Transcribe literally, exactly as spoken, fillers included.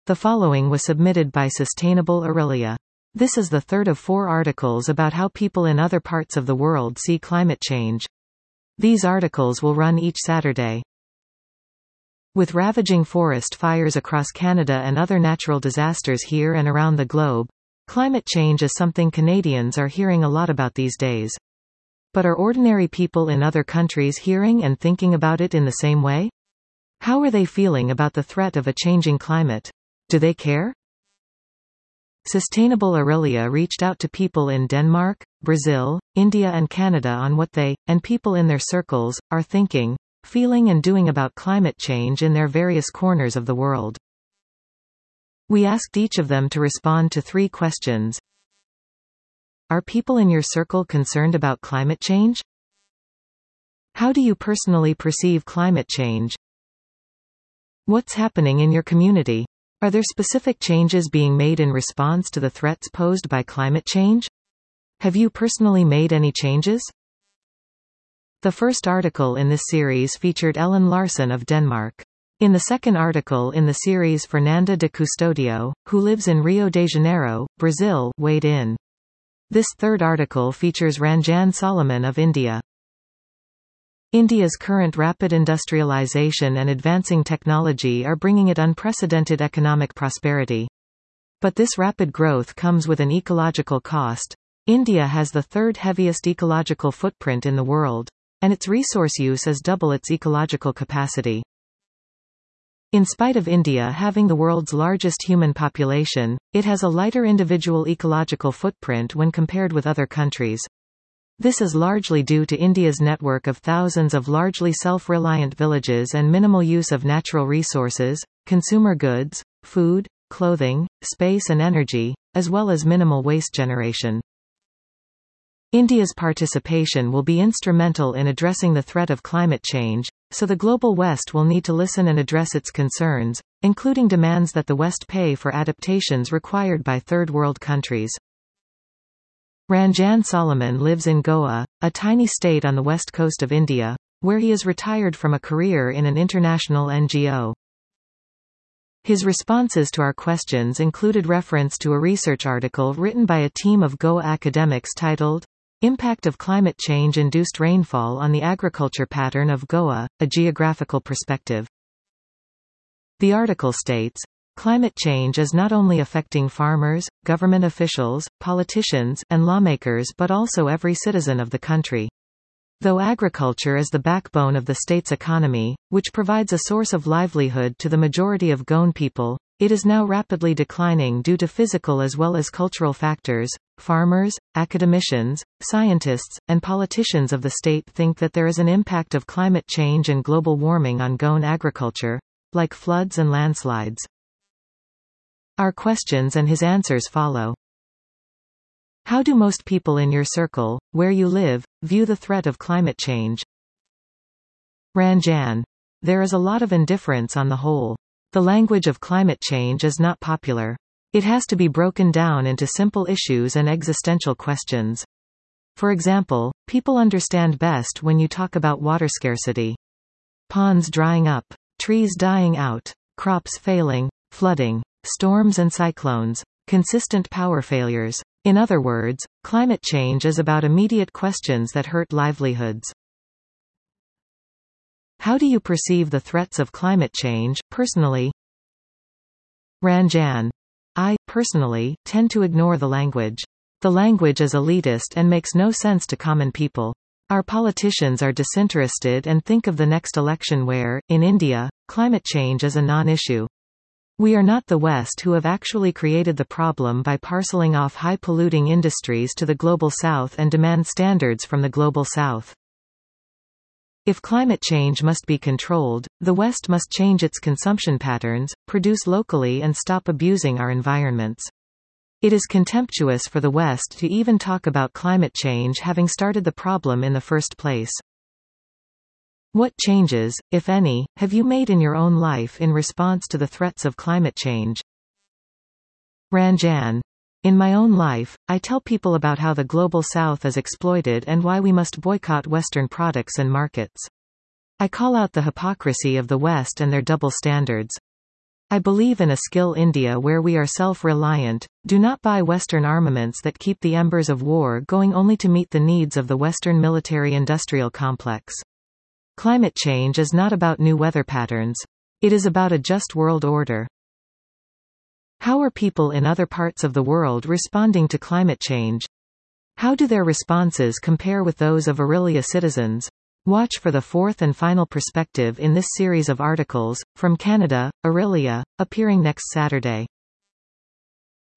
The following was submitted by Sustainable Aurelia. This is the third of four articles about how people in other parts of the world see climate change. These articles will run each Saturday. With ravaging forest fires across Canada and other natural disasters here and around the globe, climate change is something Canadians are hearing a lot about these days. But are ordinary people in other countries hearing and thinking about it in the same way? How are they feeling about the threat of a changing climate? Do they care? Sustainable Aurelia reached out to people in Denmark, Brazil, India and Canada on what they, and people in their circles, are thinking, feeling and doing about climate change in their various corners of the world. We asked each of them to respond to three questions. Are people in your circle concerned about climate change? How do you personally perceive climate change? What's happening in your community? Are there specific changes being made in response to the threats posed by climate change? Have you personally made any changes? The first article in this series featured Ellen Larsen of Denmark. In the second article in the series, Fernanda de Custodio, who lives in Rio de Janeiro, Brazil, weighed in. This third article features Ranjan Solomon of India. India's current rapid industrialization and advancing technology are bringing it unprecedented economic prosperity. But this rapid growth comes with an ecological cost. India has the third heaviest ecological footprint in the world, and its resource use is double its ecological capacity. In spite of India having the world's largest human population, it has a lighter individual ecological footprint when compared with other countries. This is largely due to India's network of thousands of largely self-reliant villages and minimal use of natural resources, consumer goods, food, clothing, space and energy, as well as minimal waste generation. India's participation will be instrumental in addressing the threat of climate change, so the Global West will need to listen and address its concerns, including demands that the West pay for adaptations required by third world countries. Ranjan Solomon lives in Goa, a tiny state on the west coast of India, where he is retired from a career in an international N G O. His responses to our questions included reference to a research article written by a team of Goa academics titled, Impact of Climate Change-Induced Rainfall on the Agriculture Pattern of Goa, a Geographical Perspective. The article states, climate change is not only affecting farmers, government officials, politicians, and lawmakers but also every citizen of the country. Though agriculture is the backbone of the state's economy, which provides a source of livelihood to the majority of Goan people, it is now rapidly declining due to physical as well as cultural factors. Farmers, academicians, scientists, and politicians of the state think that there is an impact of climate change and global warming on Goan agriculture, like floods and landslides. Our questions and his answers follow. How do most people in your circle, where you live, view the threat of climate change? Ranjan. There is a lot of indifference on the whole. The language of climate change is not popular. It has to be broken down into simple issues and existential questions. For example, people understand best when you talk about water scarcity. Ponds drying up, trees dying out, crops failing, flooding, storms and cyclones, consistent power failures. In other words, climate change is about immediate questions that hurt livelihoods. How do you perceive the threats of climate change, personally? Ranjan. I, personally, tend to ignore the language. The language is elitist and makes no sense to common people. Our politicians are disinterested and think of the next election where, in India, climate change is a non-issue. We are not the West who have actually created the problem by parceling off high-polluting industries to the Global South and demand standards from the Global South. If climate change must be controlled, the West must change its consumption patterns, produce locally and stop abusing our environments. It is contemptuous for the West to even talk about climate change having started the problem in the first place. What changes, if any, have you made in your own life in response to the threats of climate change? Ranjan. In my own life, I tell people about how the Global South is exploited and why we must boycott Western products and markets. I call out the hypocrisy of the West and their double standards. I believe in a skill India where we are self-reliant. Do not buy Western armaments that keep the embers of war going only to meet the needs of the Western military-industrial complex. Climate change is not about new weather patterns. It is about a just world order. How are people in other parts of the world responding to climate change? How do their responses compare with those of Aurelia citizens? Watch for the fourth and final perspective in this series of articles, from Canada, Aurelia, appearing next Saturday.